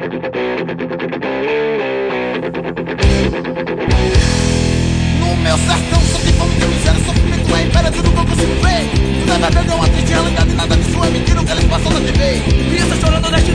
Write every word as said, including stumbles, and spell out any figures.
No meu sertão só tem fome de miséria, sofrimento é império, tudo que eu consigo ver. Tudo é verdade, é uma triste realidade, nada disso é mentira, o que eles passam na T V. Crianças chorando neste